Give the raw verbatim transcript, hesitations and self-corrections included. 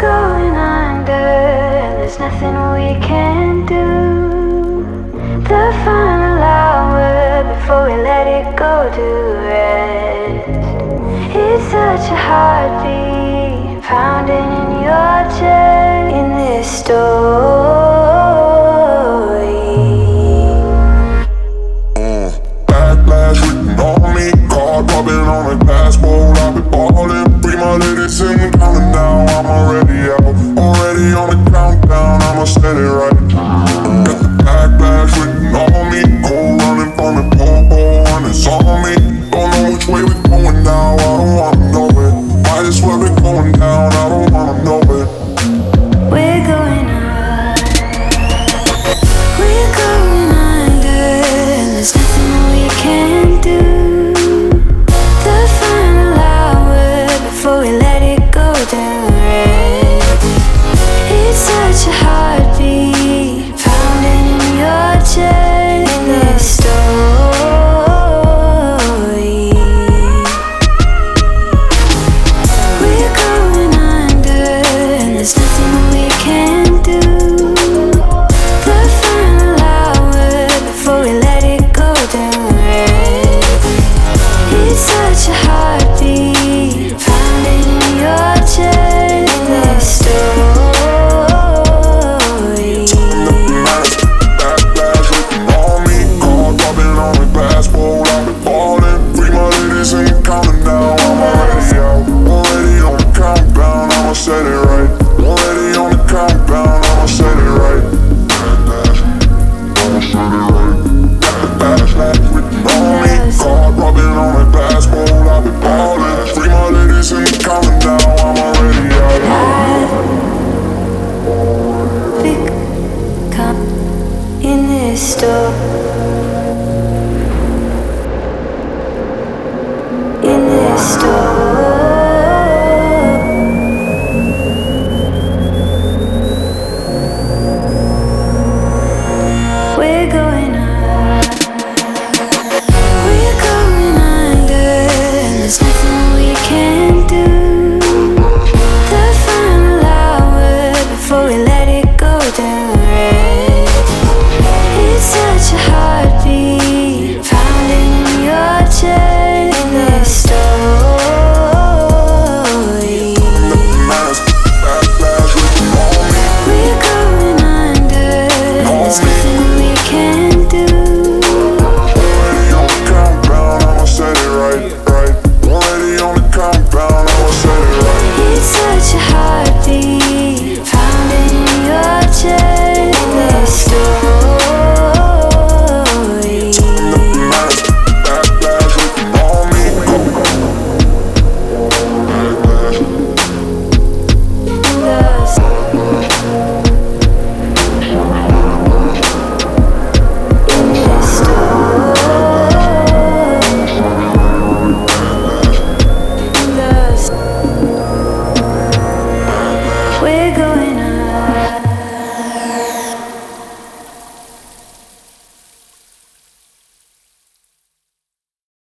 going under, there's nothing we can do. The final hour before we let it go to rest. It's such a heartbeat pounding in your chest in this story. Uh, backlash written on me, card rubbing on a glass bowl. I've been ballin', free my ladies in the counting now. I'm already out, already on the countdown. I'ma set it right. Got the backlash written on me, cold running from the pole, and it's on me. Don't know which way we're going now. I don't wanna know it. Might as well be going down. I don't wanna know it. We're going up, we're going under, there's nothing we can do. The final hour before we let it go to rest. It's such a heartbeat pounding in your chest in this story. We're going under, there's nothing we can do. The final hour before we let it go to rest. It's such a heartbeat pounding in your chest in this story. Backlash written on me, card rubbing on a glass bowl. I've been ballin', free my ladies in the counting now. I'm already out, already on the countdown. I'ma set it right. Already on the countdown. I'ma set it right. Backlash, I'ma set it right. Got the backlash written on me, card rubbing on a glass bowl. I've been ballin', free my ladies in the counting now. I'm already out. Come in this store, in this store. We're going up, we're going under, there's nothing we can do. The final hour before we let it go to rest. It's such a heartbeat pounding in your chest in this story. Backlash written on me. We're going under, there's nothing we can do. Already on the countdown, I'ma set it right, right. Already on the countdown, I'ma set it right. It's such a heartbeat pounding in your chest in this story. Backlash written on me. Backlash. We're going